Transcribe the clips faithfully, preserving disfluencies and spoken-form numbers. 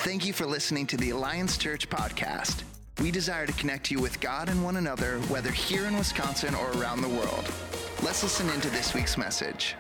Thank you for listening to the Alliance Church podcast. We desire to connect you with God and one another, whether here in Wisconsin or around the world. Let's listen into this week's message.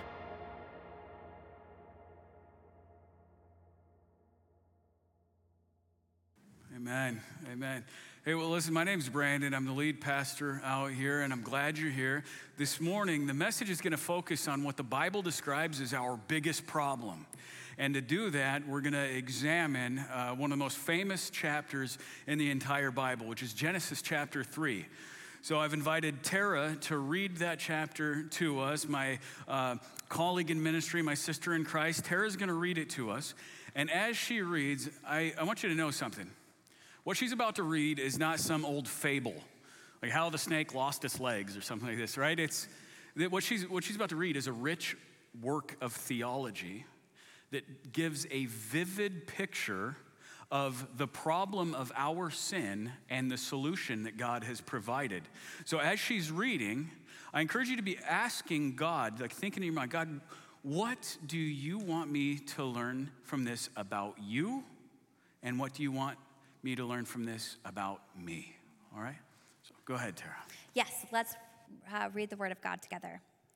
Amen. Amen. Hey, well, listen, my name's Brandon. I'm the lead pastor out here, and I'm glad you're here. This morning, the message is going to focus on what the Bible describes as our biggest problem. And to do that, we're going to examine uh, one of the most famous chapters in the entire Bible, which is Genesis chapter three. So I've invited Tara to read that chapter to us, my uh, colleague in ministry, my sister in Christ. Tara's going to read it to us. And as she reads, I, I want you to know something. What she's about to read is not some old fable, like how the snake lost its legs or something like this, right? It's what she's what she's about to read is a rich work of theology that gives a vivid picture of the problem of our sin and the solution that God has provided. So as she's reading, I encourage you to be asking God, like thinking in your mind, God, what do you want me to learn from this about you? And what do you want me to learn from this about me? All right? So go ahead, Tara. Yes, let's uh, read the word of God together.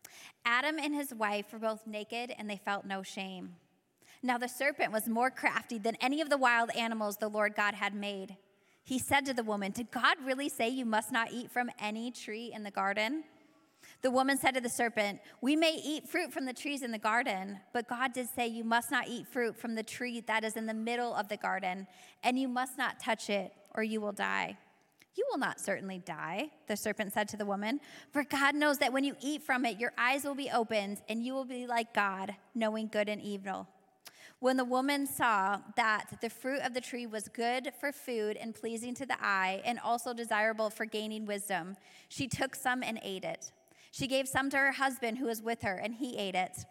Adam and his wife were both naked, and they felt no shame. Now the serpent was more crafty than any of the wild animals the Lord God had made. He said to the woman, "Did God really say you must not eat from any tree in the garden?" The woman said to the serpent, "We may eat fruit from the trees in the garden, but God did say you must not eat fruit from the tree that is in the middle of the garden, and you must not touch it, or you will die." "You will not certainly die," the serpent said to the woman, "for God knows that when you eat from it, your eyes will be opened, and you will be like God, knowing good and evil." When the woman saw that the fruit of the tree was good for food and pleasing to the eye, and also desirable for gaining wisdom, she took some and ate it. She gave some to her husband who was with her, and he ate it.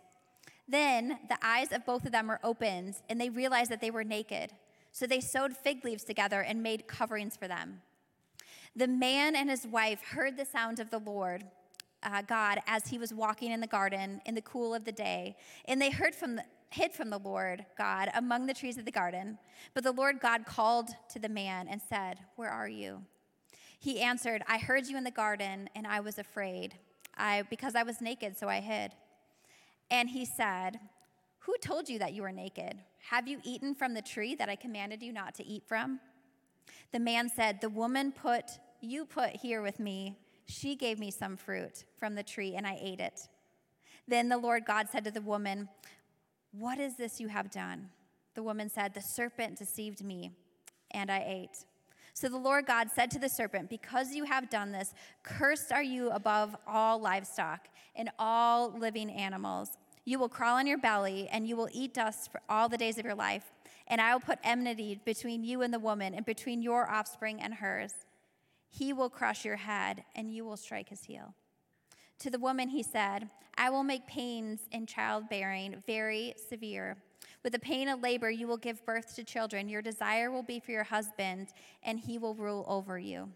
Then the eyes of both of them were opened, and they realized that they were naked. So they sewed fig leaves together and made coverings for them. The man and his wife heard the sound of the Lord uh, God as he was walking in the garden in the cool of the day, and they heard from the, hid from the Lord God among the trees of the garden. But the Lord God called to the man and said, "Where are you?" He answered, "I heard you in the garden, and I was afraid. I, because I was naked, so I hid." And he said, "Who told you that you were naked? Have you eaten from the tree that I commanded you not to eat from?" The man said, "The woman put you put here with me, she gave me some fruit from the tree, and I ate it." Then the Lord God said to the woman, "What is this you have done?" The woman said, "The serpent deceived me, and I ate." So the Lord God said to the serpent, "Because you have done this, cursed are you above all livestock and all living animals. You will crawl on your belly, and you will eat dust for all the days of your life. And I will put enmity between you and the woman, and between your offspring and hers. He will crush your head, and you will strike his heel." To the woman he said, "I will make pains in childbearing very severe. With the pain of labor, you will give birth to children. Your desire will be for your husband, and he will rule over you."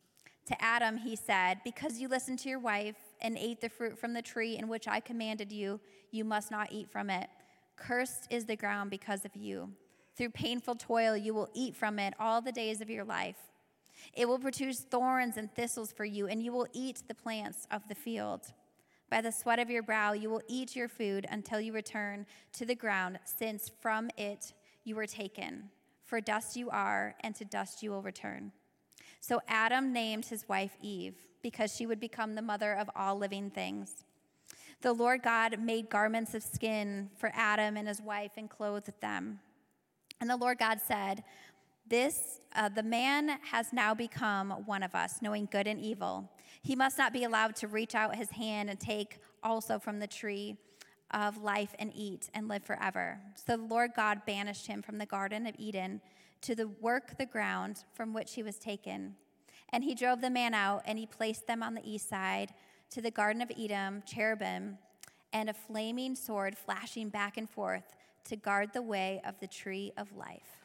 To Adam, he said, "Because you listened to your wife and ate the fruit from the tree in which I commanded you, you must not eat from it. Cursed is the ground because of you. Through painful toil, you will eat from it all the days of your life. It will produce thorns and thistles for you, and you will eat the plants of the field. By the sweat of your brow, you will eat your food until you return to the ground, since from it you were taken. For dust you are, and to dust you will return." So Adam named his wife Eve, because she would become the mother of all living things. The Lord God made garments of skin for Adam and his wife and clothed them. And the Lord God said, This, uh, the man has now become one of us, knowing good and evil. He must not be allowed to reach out his hand and take also from the tree of life and eat and live forever. So the Lord God banished him from the Garden of Eden to the work the ground from which he was taken. And he drove the man out, and he placed them on the east side to the Garden of Eden, cherubim, and a flaming sword flashing back and forth to guard the way of the tree of life.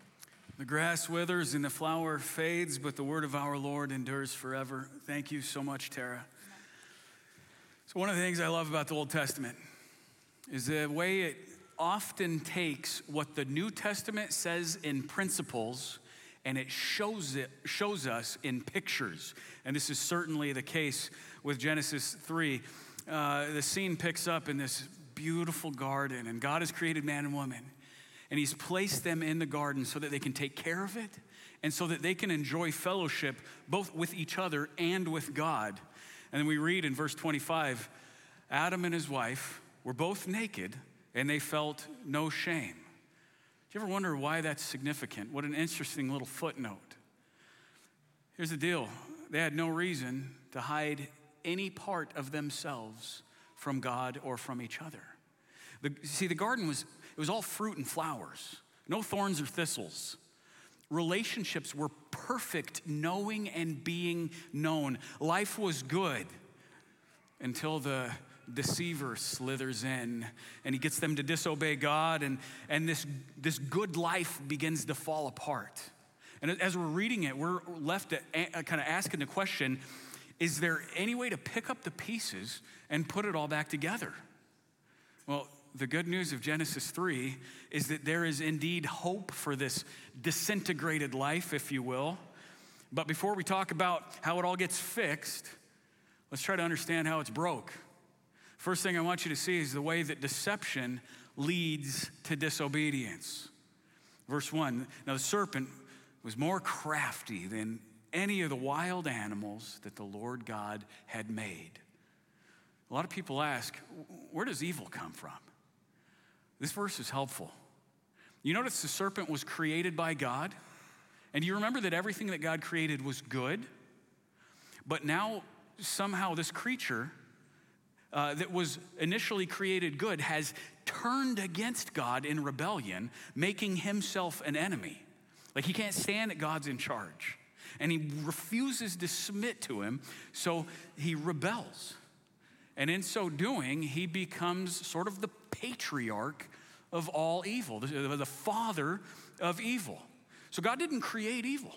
The grass withers and the flower fades, but the word of our Lord endures forever. Thank you so much, Tara. So one of the things I love about the Old Testament is the way it often takes what the New Testament says in principles and it shows it shows us in pictures. And this is certainly the case with Genesis three. Uh, the scene picks up in this beautiful garden, and God has created man and woman, and he's placed them in the garden so that they can take care of it and so that they can enjoy fellowship both with each other and with God. And then we read in verse twenty-five, Adam and his wife were both naked and they felt no shame. Do you ever wonder why that's significant? What an interesting little footnote. Here's the deal. They had no reason to hide any part of themselves from God or from each other. The, see, the garden was, it was all fruit and flowers, no thorns or thistles. Relationships were perfect, knowing and being known. Life was good until the deceiver slithers in and he gets them to disobey God, and, and this, this good life begins to fall apart. And as we're reading it, we're left to a, kind of asking the question, is there any way to pick up the pieces and put it all back together? Well, the good news of Genesis three is that there is indeed hope for this disintegrated life, if you will. But before we talk about how it all gets fixed, let's try to understand how it's broke. First thing I want you to see is the way that deception leads to disobedience. Verse one, now the serpent was more crafty than any of the wild animals that the Lord God had made. A lot of people ask, where does evil come from? This verse is helpful. You notice the serpent was created by God, and you remember that everything that God created was good, but now somehow this creature Uh, that was initially created good has turned against God in rebellion, making himself an enemy. Like he can't stand that God's in charge. And he refuses to submit to him, so he rebels. And in so doing, he becomes sort of the patriarch of all evil, the, the father of evil. So God didn't create evil.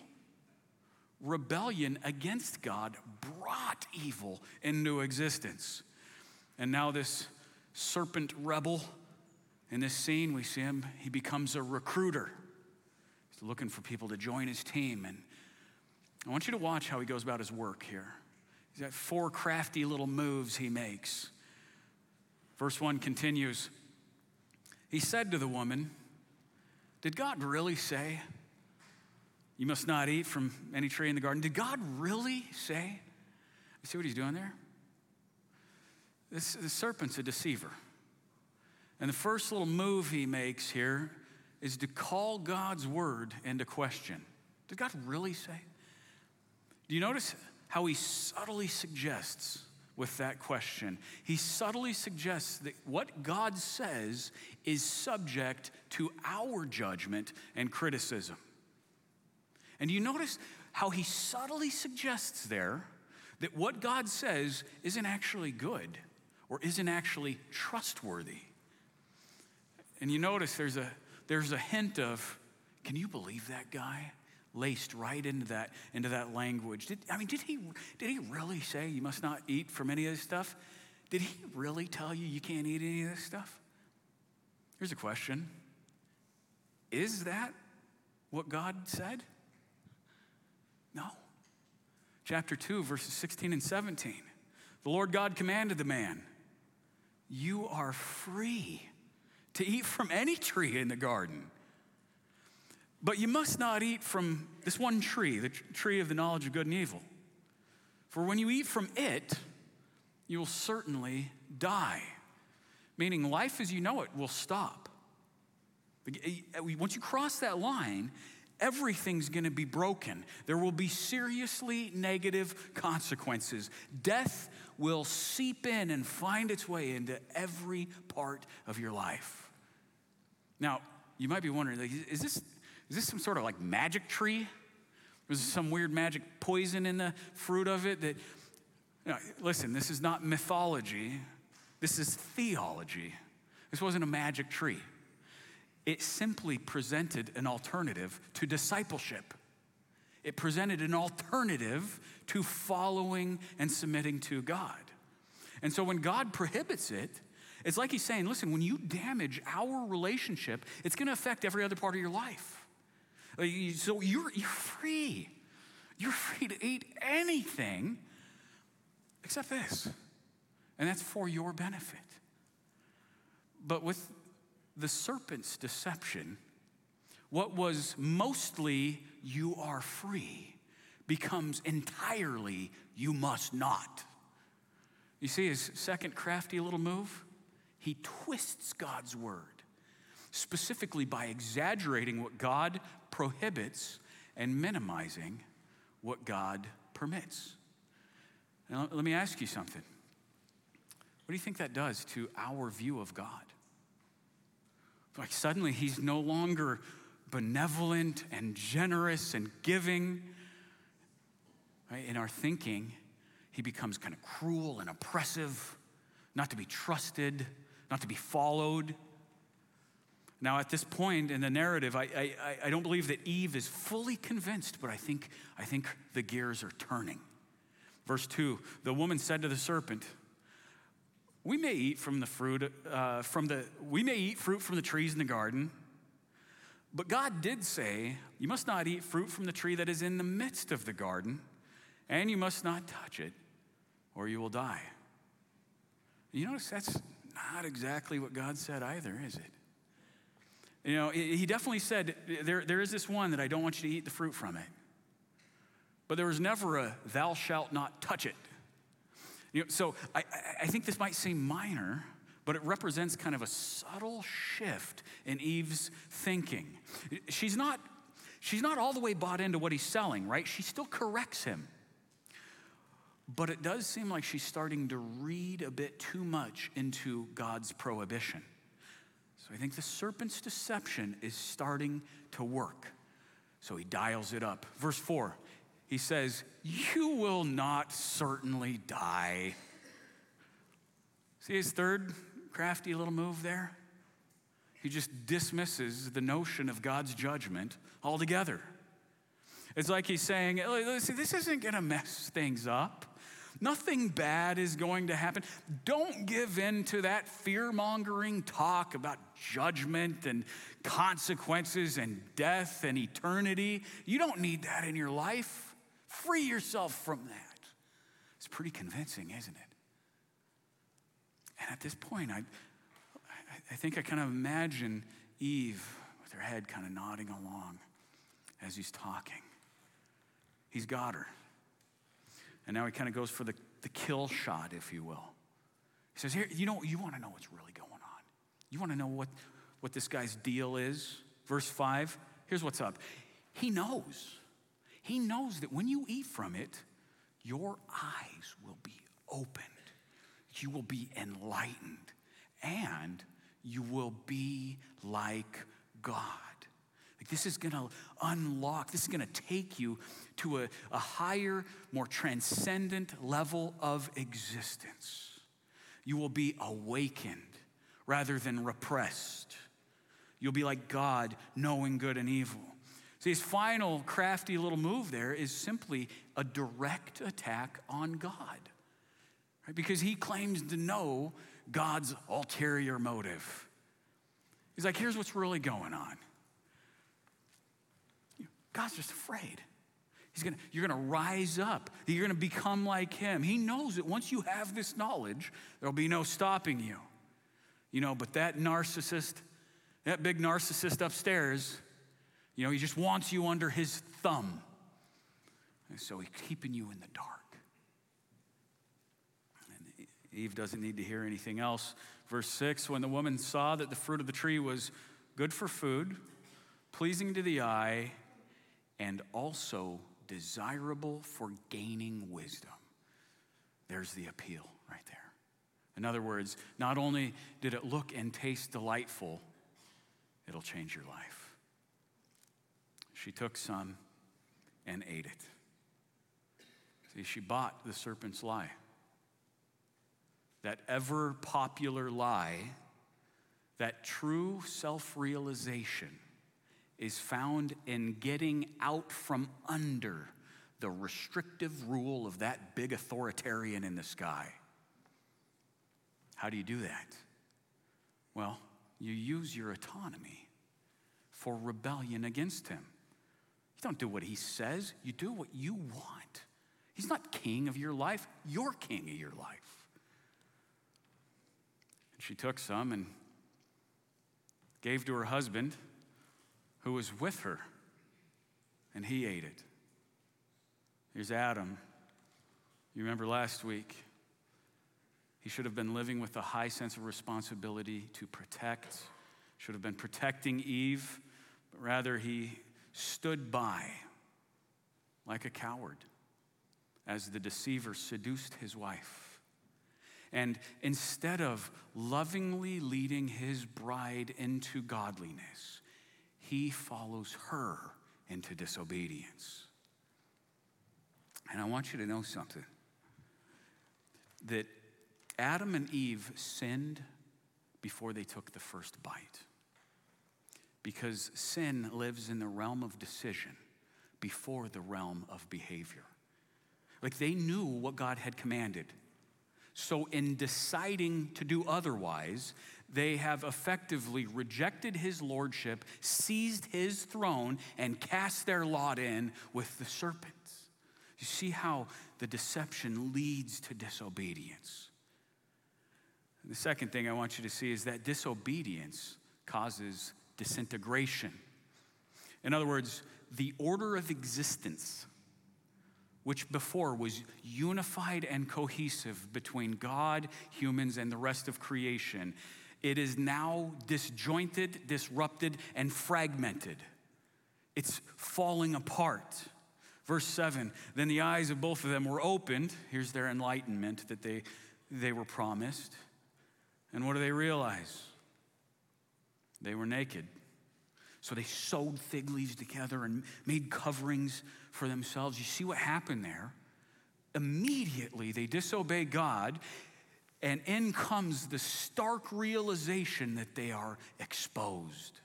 Rebellion against God brought evil into existence. And now this serpent rebel, in this scene, we see him, he becomes a recruiter. He's looking for people to join his team. And I want you to watch how he goes about his work here. He's got four crafty little moves he makes. Verse one continues, he said to the woman, did God really say, you must not eat from any tree in the garden? Did God really say? You see what he's doing there? This, the serpent's a deceiver. And the first little move he makes here is to call God's word into question. Did God really say? Do you notice how he subtly suggests with that question? He subtly suggests that what God says is subject to our judgment and criticism. And do you notice how he subtly suggests there that what God says isn't actually good or isn't actually trustworthy? And you notice there's a there's a hint of, can you believe that guy? Laced right into that into that language. Did, I mean, did he did he really say you must not eat from any of this stuff? Did he really tell you you can't eat any of this stuff? Here's a question. Is that what God said? No. Chapter two, verses sixteen and seventeen. The Lord God commanded the man, you are free to eat from any tree in the garden, but you must not eat from this one tree, the tree of the knowledge of good and evil. For when you eat from it, you will certainly die. Meaning life as you know it will stop. Once you cross that line, everything's going to be broken. There will be seriously negative consequences. Death will seep in and find its way into every part of your life. Now, you might be wondering, is this, is this some sort of like magic tree? Is there some weird magic poison in the fruit of it? That, you know, listen, this is not mythology. This is theology. This wasn't a magic tree. It simply presented an alternative to discipleship. It presented an alternative to following and submitting to God. And so when God prohibits it, It's like he's saying, listen, when you damage our relationship, it's going to affect every other part of your life. So you're, you're free. You're free to eat anything except this. And that's for your benefit. But with the serpent's deception, what was mostly you are free becomes entirely you must not. You see his second crafty little move? He twists God's word, specifically by exaggerating what God prohibits and minimizing what God permits. Now, let me ask you something. What do you think that does to our view of God? Like suddenly he's no longer benevolent and generous and giving. Right? In our thinking, he becomes kind of cruel and oppressive, not to be trusted, not to be followed. Now, at this point in the narrative, I, I, I don't believe that Eve is fully convinced, but I think, I think the gears are turning. Verse two, the woman said to the serpent, we may eat from the fruit, uh, from the, we may eat fruit from the trees in the garden, but God did say, you must not eat fruit from the tree that is in the midst of the garden, and you must not touch it, or you will die. You notice that's not exactly what God said either, is it? You know, he definitely said, there, there is this one that I don't want you to eat the fruit from it. But there was never a, thou shalt not touch it. You know, so I, I think this might seem minor, but it represents kind of a subtle shift in Eve's thinking. She's not, she's not all the way bought into what he's selling, right? She still corrects him. But it does seem like she's starting to read a bit too much into God's prohibition. So I think the serpent's deception is starting to work. So he dials it up. Verse four, he says, you will not certainly die. See his third crafty little move there? He just dismisses the notion of God's judgment altogether. It's like he's saying, listen, this isn't going to mess things up. Nothing bad is going to happen. Don't give in to that fear-mongering talk about judgment and consequences and death and eternity. You don't need that in your life. Free yourself from that. It's pretty convincing, isn't it? And at this point, I, I think I kind of imagine Eve with her head kind of nodding along as he's talking. He's got her. And now he kind of goes for the, the kill shot, if you will. He says, here, you know, you want to know what's really going on. You want to know what, what this guy's deal is? Verse five, here's what's up. He knows. He knows that when you eat from it, your eyes will be opened. You will be enlightened. And you will be like God. Like this is going to unlock, this is going to take you to a, a higher, more transcendent level of existence. You will be awakened rather than repressed. You'll be like God, knowing good and evil. See, his final crafty little move there is simply a direct attack on God, right? Because he claims to know God's ulterior motive. He's like, here's what's really going on. God's just afraid. He's gonna, you're gonna rise up. You're gonna become like him. He knows that once you have this knowledge, there'll be no stopping you. You know, but that narcissist, that big narcissist upstairs, you know, he just wants you under his thumb. And so he's keeping you in the dark. And Eve doesn't need to hear anything else. Verse six, when the woman saw that the fruit of the tree was good for food, pleasing to the eye, and also desirable for gaining wisdom. There's the appeal right there. In other words, not only did it look and taste delightful, it'll change your life. She took some and ate it. See, she bought the serpent's lie. That ever popular lie, that true self-realization is found in getting out from under the restrictive rule of that big authoritarian in the sky. How do you do that? Well, you use your autonomy for rebellion against him. You don't do what he says, you do what you want. He's not king of your life, you're king of your life. And she took some and gave to her husband who was with her, and he ate it. Here's Adam. You remember last week, he should have been living with a high sense of responsibility to protect, should have been protecting Eve, but rather he stood by like a coward as the deceiver seduced his wife. And instead of lovingly leading his bride into godliness, he follows her into disobedience. And I want you to know something, that Adam and Eve sinned before they took the first bite, because sin lives in the realm of decision before the realm of behavior. Like, they knew what God had commanded. So in deciding to do otherwise, they have effectively rejected his lordship, seized his throne, and cast their lot in with the serpent. You see how the deception leads to disobedience. And the second thing I want you to see is that disobedience causes disintegration. In other words, the order of existence, which before was unified and cohesive between God, humans, and the rest of creation, it is now disjointed, disrupted, and fragmented. It's falling apart. Verse seven, then the eyes of both of them were opened. Here's their enlightenment that they, they were promised. And what do they realize? They were naked. So they sewed fig leaves together and made coverings for themselves. You see what happened there? Immediately they disobey God, and in comes the stark realization that they are exposed.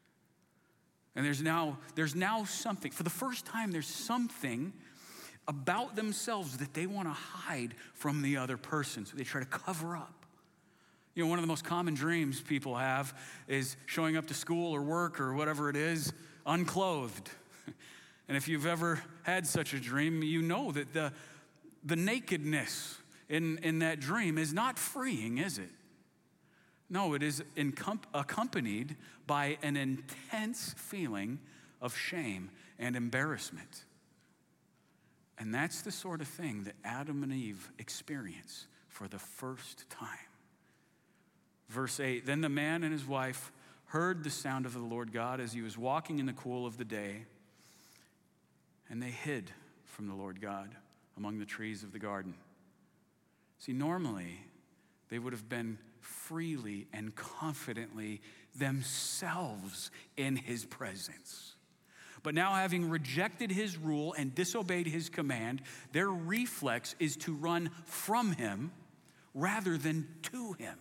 And there's now, there's now something, for the first time, there's something about themselves that they want to hide from the other person. So they try to cover up. You know, one of the most common dreams people have is showing up to school or work or whatever it is, unclothed. And if you've ever had such a dream, you know that the, the nakedness in, in that dream is not freeing, is it? No, it is encom- accompanied by an intense feeling of shame and embarrassment. And that's the sort of thing that Adam and Eve experience for the first time. Verse eight, then the man and his wife heard the sound of the Lord God as he was walking in the cool of the day, and they hid from the Lord God among the trees of the garden. See, normally, they would have been freely and confidently themselves in his presence. But now, having rejected his rule and disobeyed his command, their reflex is to run from him rather than to him.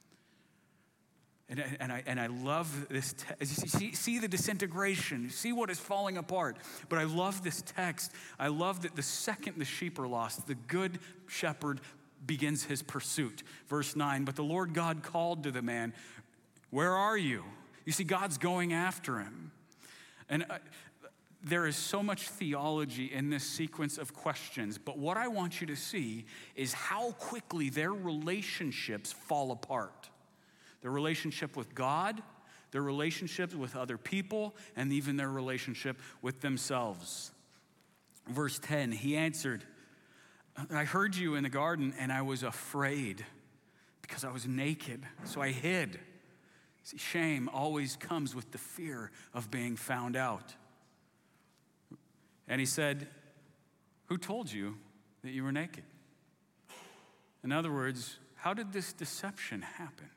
And I, and I, and I love this text. See, see the disintegration. See what is falling apart. But I love this text. I love that the second the sheep are lost, the good shepherd begins his pursuit. Verse nine, but the Lord God called to the man, where are you? You see, God's going after him. And uh, there is so much theology in this sequence of questions. But what I want you to see is how quickly their relationships fall apart. Their relationship with God, their relationships with other people, and even their relationship with themselves. Verse ten, he answered, I heard you in the garden, and I was afraid because I was naked, so I hid. See, shame always comes with the fear of being found out. And he said, who told you that you were naked? In other words, how did this deception happen?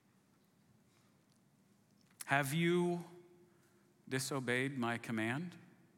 Have you disobeyed my command?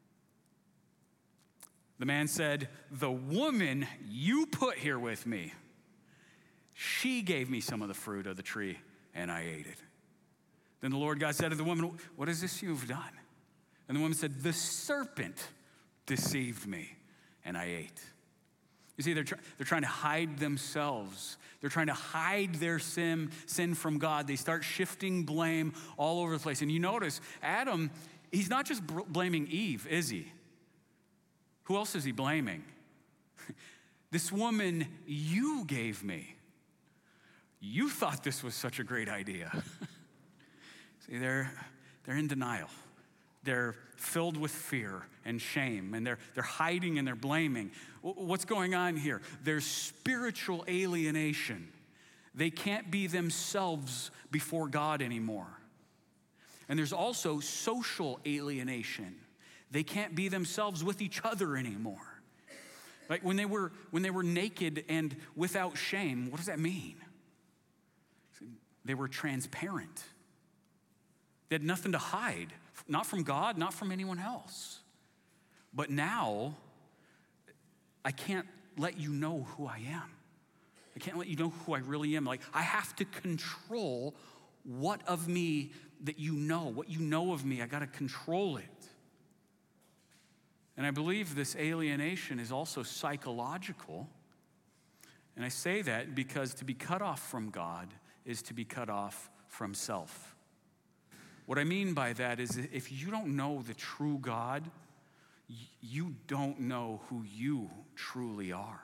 The man said, the woman you put here with me, she gave me some of the fruit of the tree, and I ate it. Then the Lord God said to the woman, what is this you've done? And the woman said, the serpent deceived me, and I ate. You see, they're, try, they're trying to hide themselves. They're trying to hide their sin, sin from God. They start shifting blame all over the place. And you notice, Adam, he's not just blaming Eve, is he? Who else is he blaming? This woman you gave me. You thought this was such a great idea. See, they're, they're in denial. They're filled with fear and shame, and they're, they're hiding and they're blaming. What's going on here? There's spiritual alienation. They can't be themselves before God anymore. And there's also social alienation. They can't be themselves with each other anymore. Like when they were, when they were naked and without shame, what does that mean? They were transparent. They had nothing to hide, not from God, not from anyone else. But now, I can't let you know who I am. I can't let you know who I really am. Like, I have to control what of me that you know, what you know of me. I got to control it. And I believe this alienation is also psychological. And I say that because to be cut off from God is to be cut off from self. What I mean by that is if you don't know the true God, you don't know who you truly are.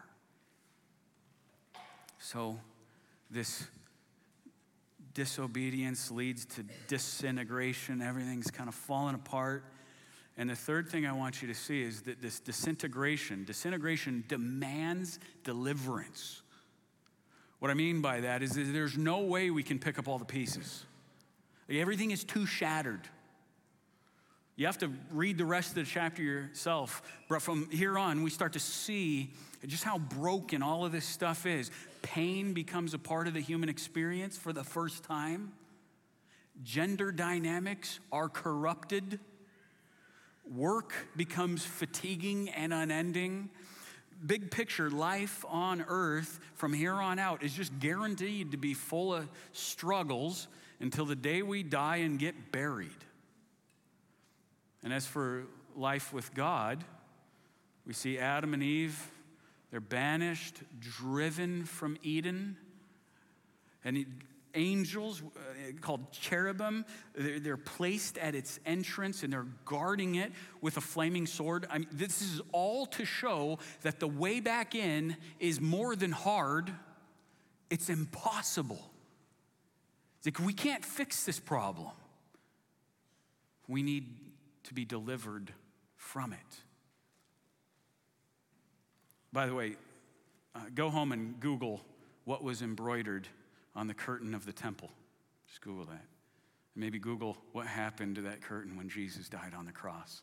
So this disobedience leads to disintegration. Everything's kind of falling apart. And the third thing I want you to see is that this disintegration, disintegration demands deliverance. What I mean by that is that there's no way we can pick up all the pieces. Like everything is too shattered. You have to read the rest of the chapter yourself. But from here on, we start to see just how broken all of this stuff is. Pain becomes a part of the human experience for the first time. Gender dynamics are corrupted. Work becomes fatiguing and unending. Big picture, life on earth from here on out is just guaranteed to be full of struggles until the day we die and get buried. And as for life with God, we see Adam and Eve, they're banished, driven from Eden. And angels uh, called cherubim, they're, they're placed at its entrance and they're guarding it with a flaming sword. I mean, this is all to show that the way back in is more than hard, it's impossible. It's like we can't fix this problem. We need to be delivered from it. By the way, uh, go home and Google what was embroidered on the curtain of the temple. Just Google that. Maybe Google what happened to that curtain when Jesus died on the cross.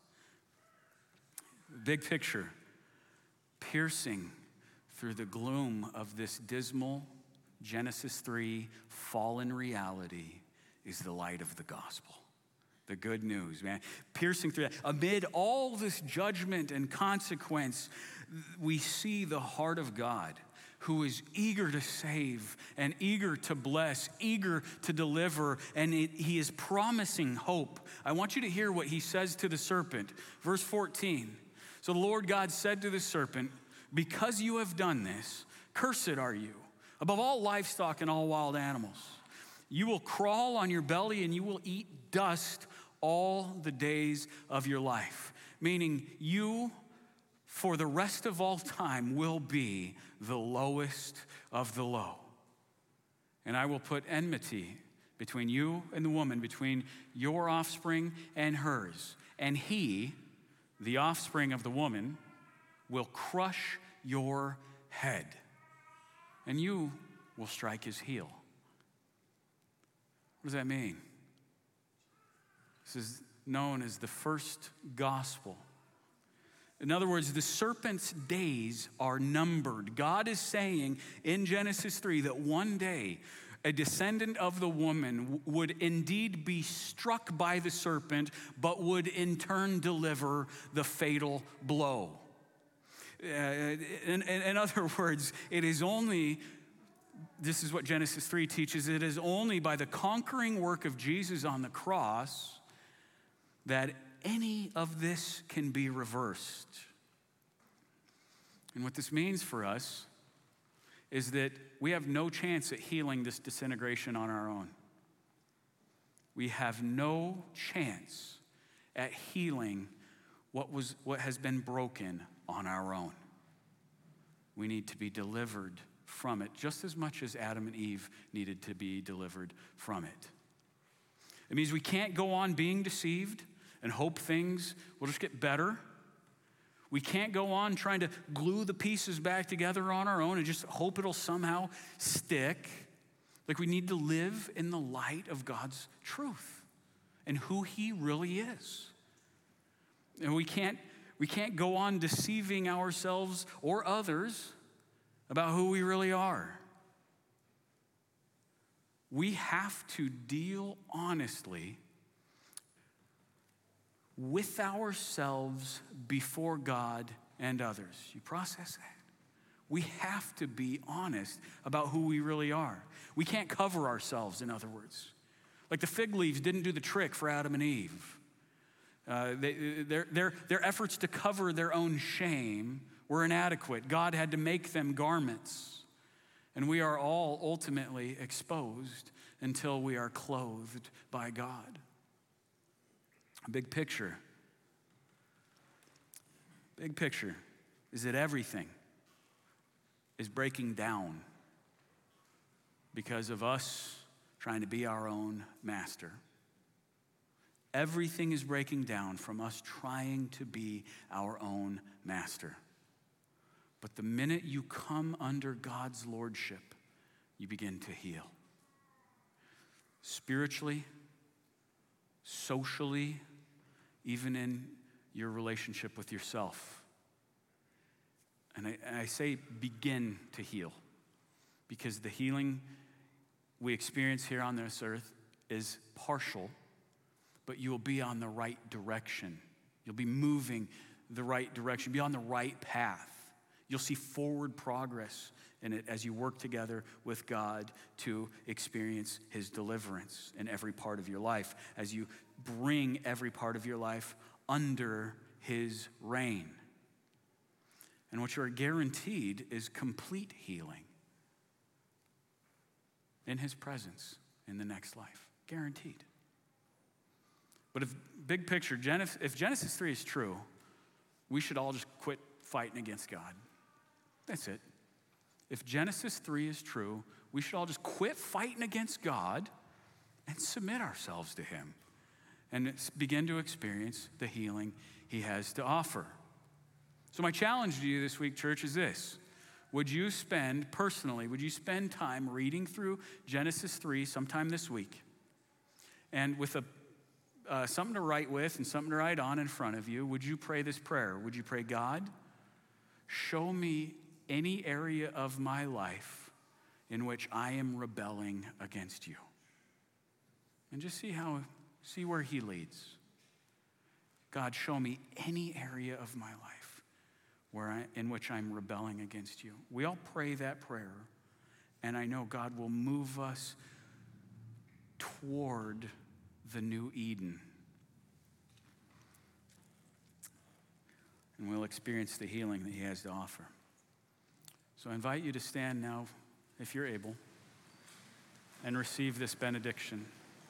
Big picture, piercing through the gloom of this dismal Genesis three fallen reality is the light of the gospel. The good news, man. Piercing through that. Amid all this judgment and consequence, we see the heart of God who is eager to save and eager to bless, eager to deliver, and it, he is promising hope. I want you to hear what he says to the serpent. Verse fourteen. So the Lord God said to the serpent, because you have done this, cursed are you above all livestock and all wild animals. You will crawl on your belly and you will eat dust all the days of your life. Meaning you, for the rest of all time, will be the lowest of the low. And I will put enmity between you and the woman, between your offspring and hers. And he, the offspring of the woman, will crush your head. And you will strike his heel. What does that mean? This is known as the first gospel. In other words, the serpent's days are numbered. God is saying in Genesis three that one day a descendant of the woman would indeed be struck by the serpent, but would in turn deliver the fatal blow. Uh, in, in other words, it is only, this is what Genesis three teaches, it is only by the conquering work of Jesus on the cross that any of this can be reversed. And what this means for us is that we have no chance at healing this disintegration on our own. We have no chance at healing what was what has been broken on our own. We need to be delivered from it just as much as Adam and Eve needed to be delivered from it. It means we can't go on being deceived and hope things will just get better. We can't go on trying to glue the pieces back together on our own and just hope it'll somehow stick. Like, we need to live in the light of God's truth and who he really is. And we can't, we can't go on deceiving ourselves or others about who we really are. We have to deal honestly with ourselves before God and others. You process that? We have to be honest about who we really are. We can't cover ourselves, in other words. Like the fig leaves didn't do the trick for Adam and Eve. Uh, they, their, their, their efforts to cover their own shame were inadequate. God had to make them garments. And we are all ultimately exposed until we are clothed by God. Big picture. Big picture is that everything is breaking down because of us trying to be our own master. Everything is breaking down from us trying to be our own master. But the minute you come under God's lordship, you begin to heal. Spiritually, socially, even in your relationship with yourself. And I, and I say begin to heal, because the healing we experience here on this earth is partial, but you will be on the right direction. You'll be moving the right direction, be on the right path. You'll see forward progress in it as you work together with God to experience his deliverance in every part of your life, as you bring every part of your life under his reign. And what you are guaranteed is complete healing in his presence in the next life. Guaranteed. But if, big picture, if Genesis three is true, we should all just quit fighting against God. That's it. If Genesis three is true, we should all just quit fighting against God and submit ourselves to him and begin to experience the healing he has to offer. So my challenge to you this week, church, is this. Would you spend, personally, would you spend time reading through Genesis three sometime this week? And with a uh, something to write with and something to write on in front of you, would you pray this prayer? Would you pray, God, show me any area of my life in which I am rebelling against you. And just see how, see where he leads. God, show me any area of my life where I, in which I'm rebelling against you. We all pray that prayer, and I know God will move us toward the new Eden. And we'll experience the healing that he has to offer. So I invite you to stand now, if you're able, and receive this benediction.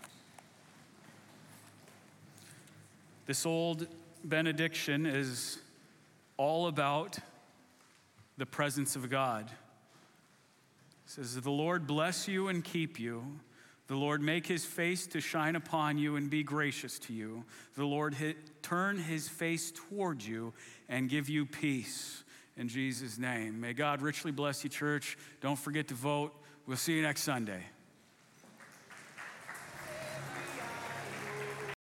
This old benediction is all about the presence of God. It says, the Lord bless you and keep you. The Lord make his face to shine upon you and be gracious to you. The Lord hit, turn his face toward you and give you peace. In Jesus' name. May God richly bless you, church. Don't forget to vote. We'll see you next Sunday.